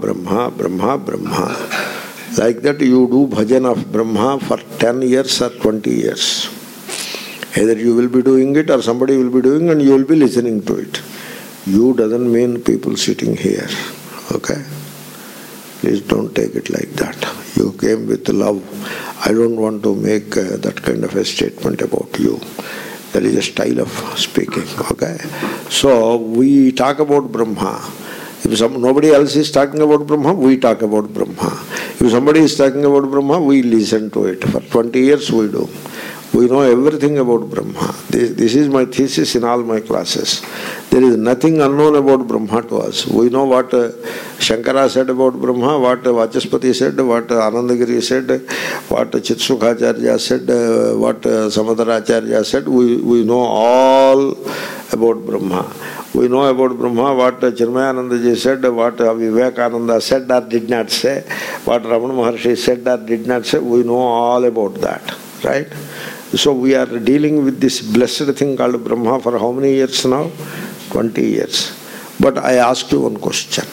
Like that you do bhajan of Brahma for 10 years or 20 years. Either you will be doing it or somebody will be doing and you will be listening to it. You doesn't mean people sitting here. Okay? Please don't take it like that. You came with love. I don't want to make that kind of a statement about you. That is a style of speaking. Okay? So we talk about Brahma. If nobody else is talking about Brahma, we talk about Brahma. If somebody is talking about Brahma, we listen to it. For 20 years we do. We know everything about Brahma. This is my thesis in all my classes. There is nothing unknown about Brahma to us. We know what Shankara said about Brahma, what Vachaspati said, what Anandagiri said, what Chitsukacharya said, what Samadharacharya said. We know all about Brahma. We know about Brahma, what Chinmayanandaji said, what Vivekananda said or did not say, what Ramana Maharshi said or did not say. We know all about that. Right? So we are dealing with this blessed thing called Brahma for how many years now? 20 years. But I ask you one question.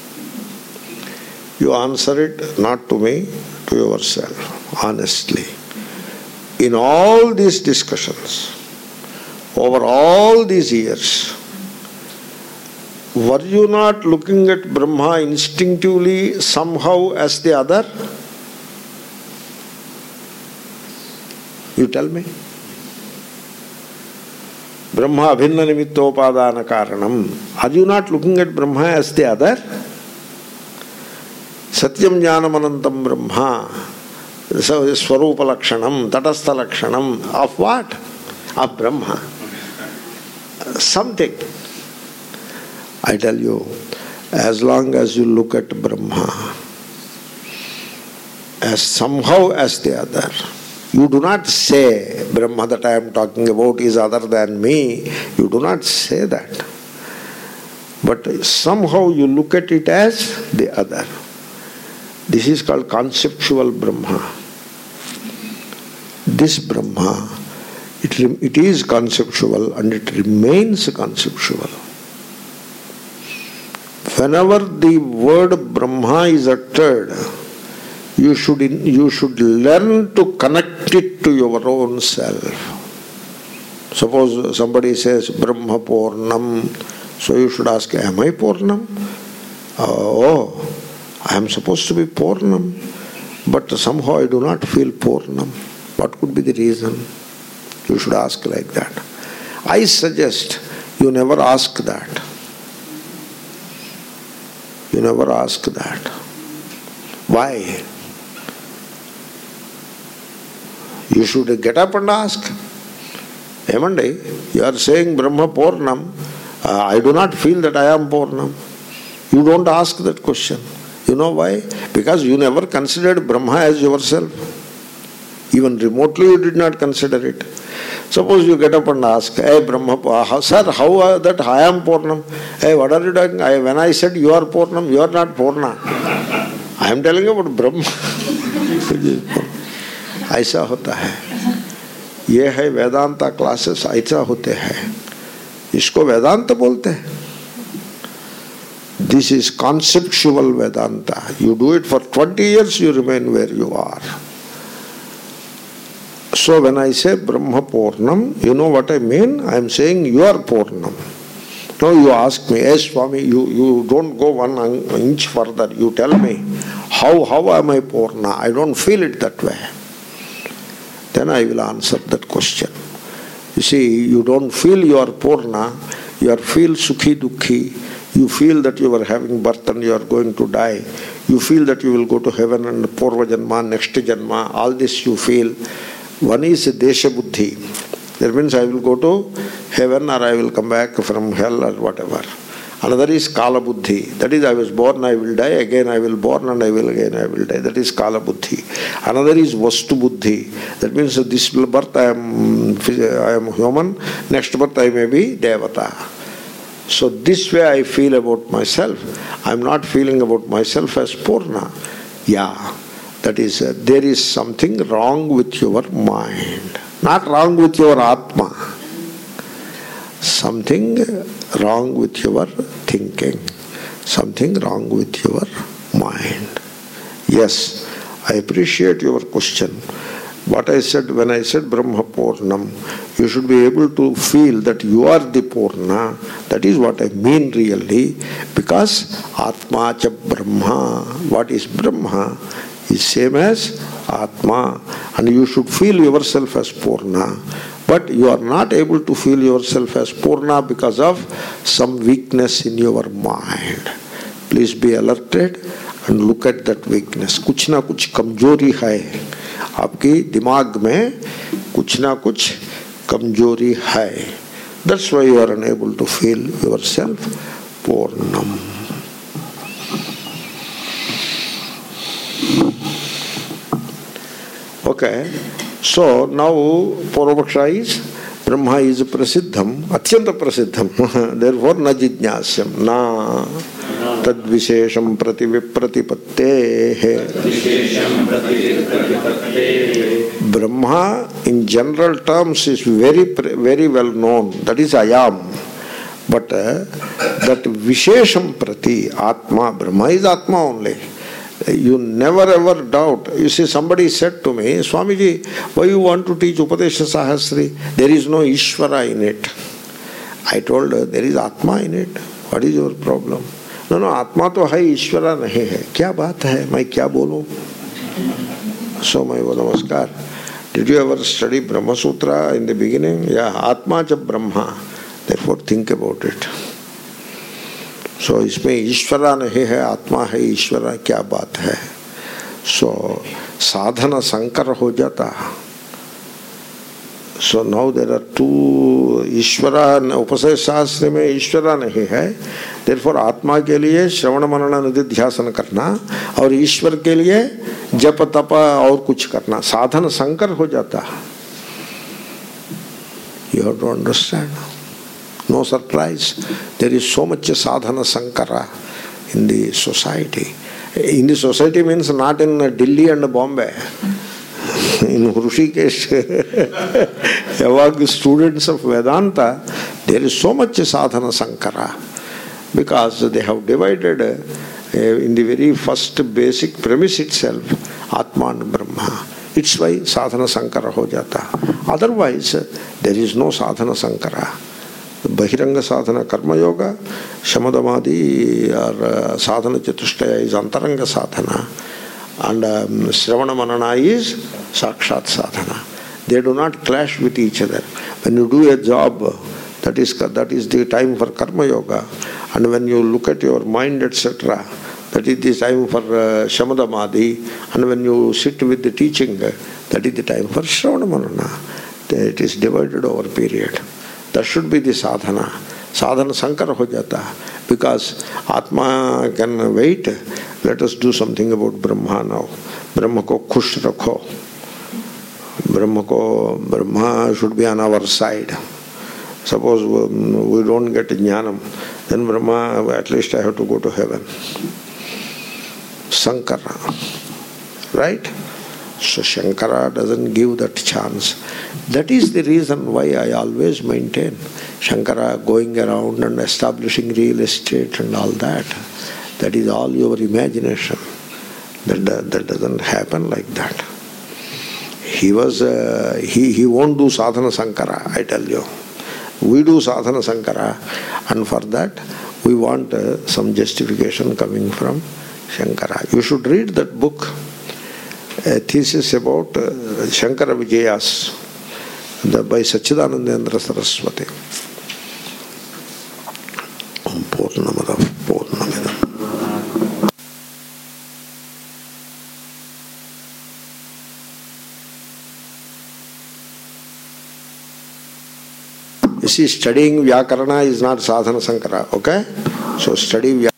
You answer it not to me, to yourself, honestly. In all these discussions, over all these years, were you not looking at Brahma instinctively somehow as the other? You tell me. Brahma abhinna nimittopadana karanam. Are you not looking at Brahma as the other? Satyam jnanam anantam Brahma. Swarupa lakshanam, tatastha lakshanam. Of what? Of Brahma. Something. I tell you, as long as you look at Brahma as somehow as the other, you do not say Brahma that I am talking about is other than me. You do not say that. But somehow you look at it as the other. This is called conceptual Brahma. This Brahma, it is conceptual and it remains conceptual. Whenever the word Brahma is uttered, you should learn to connect it to your own self. Suppose somebody says Brahma Purnam, so you should ask, am I Purnam? Oh, I am supposed to be Purnam, but somehow I do not feel Purnam. What could be the reason? You should ask like that. I suggest you never ask that. You never ask that. Why? You should get up and ask. Emandi, you are saying Brahma Purnam. I do not feel that I am Purnam. You don't ask that question. You know why? Because you never considered Brahma as yourself. Even remotely you did not consider it. Suppose you get up and ask, hey Brahma, sir, how that I am Purnam? Hey, what are you doing? When I said you are Purnam, you are not Purna. I am telling you about Brahma. ऐसा होता है. ये है Vedanta classes, ऐसा होते हैं. इसको वेदांत बोलते हैं. This is conceptual Vedanta. You do it for 20 years, you remain where you are. So when I say Brahma Purnam, you know what I mean? I am saying you are Purnam. Now you ask me, hey Swami, you don't go 1 inch further. You tell me, how am I Purna? I don't feel it that way. Then I will answer that question. You see, you don't feel you are Purna, you feel Sukhi Dukhi. You feel that you are having birth and you are going to die. You feel that you will go to heaven and Purva Janma, next Janma. All this you feel. One is Desha Buddhi. That means I will go to heaven or I will come back from hell or whatever. Another is Kala Buddhi. That is, I was born, I will die, again I will born and I will again I will die. That is Kala Buddhi. Another is Vastu Buddhi. That means this birth I am human, next birth I may be Devata. So this way I feel about myself. I am not feeling about myself as Purna. Yeah, that is, there is something wrong with your mind. Not wrong with your Atma. Something wrong with your thinking. Something wrong with your mind. Yes, I appreciate your question. What I said, when I said Brahma Purnam, you should be able to feel that you are the Purna. That is what I mean really. Because Atma cha Brahma. What is Brahma is same as Atma. And you should feel yourself as Purna. But you are not able to feel yourself as Purna because of some weakness in your mind. Please be alerted and look at that weakness. कुछ ना कुछ कमजोरी है. आपकी दिमाग में कुछ ना कुछ कमजोरी है. That's why you are unable to feel yourself Purnam. Okay. So now Purvapaksha is Brahma is prasiddham, atyanta prasiddham. Therefore na jijnasyam, na tad vishesham prati vipratipatte. Brahma in general terms is very well known. That is I am. But that vishesham prati, Atma, Brahma is Atma only. You never ever doubt. You see, somebody said to me, Swamiji, why you want to teach Upadesha Sahasri? There is no Ishvara in it. I told her, there is Atma in it. What is your problem? No, Atma to hai, Ishvara nahi hai. Kya baat hai? Main kya bolu? So, my namaskar. Did you ever study Brahma Sutra in the beginning? Yeah, Atma cha Brahma. Therefore think about it. So इसमें ईश्वरा नहीं है, आत्मा है, ईश्वरा क्या बात है. So साधना संकर हो जाता. So now there are two ईश्वरा. उपनिषद शास्त्र में ईश्वरा नहीं है, therefore आत्मा के लिए श्रवण मनन निधिध्यासन करना और ईश्वर के लिए जप तप और कुछ करना. साधन संकर हो जाता. You have to understand. No surprise. There is so much sadhana sankara in the society. In the society means not in Delhi and Bombay. In Hrishikesh, among students of Vedanta, there is so much sadhana sankara because they have divided in the very first basic premise itself, Atma and Brahma. It's why sadhana sankara ho jata. Otherwise, there is no sadhana sankara. Bahiranga sadhana karma yoga, shamadamadi or sadhana chatushtaya is antaranga sadhana, and shravana manana is sakshat sadhana. They do not clash with each other. When you do a job, that is the time for karma yoga, and when you look at your mind, etc., that is the time for shamadamadi, and when you sit with the teaching, that is the time for shravana manana. It is divided over period. That should be the sadhana. Sadhana sankara ho jata. Because Atma can wait. Let us do something about Brahma now. Brahma ko khush rakho. Brahma should be on our side. Suppose we don't get jnanam, then Brahma, at least I have to go to heaven. Sankara. Right? So Shankara doesn't give that chance. That is the reason why I always maintain Shankara going around and establishing real estate and all that. That is all your imagination. That doesn't happen like that. He won't do sadhana sankara, I tell you. We do sadhana sankara, and for that we want some justification coming from Shankara. You should read that book. A thesis about Shankara Vijayas by Sachidanandendra Saraswati. Purnamada Purnamidam. You see, studying Vyakarana is not sadhana sankara, okay? So study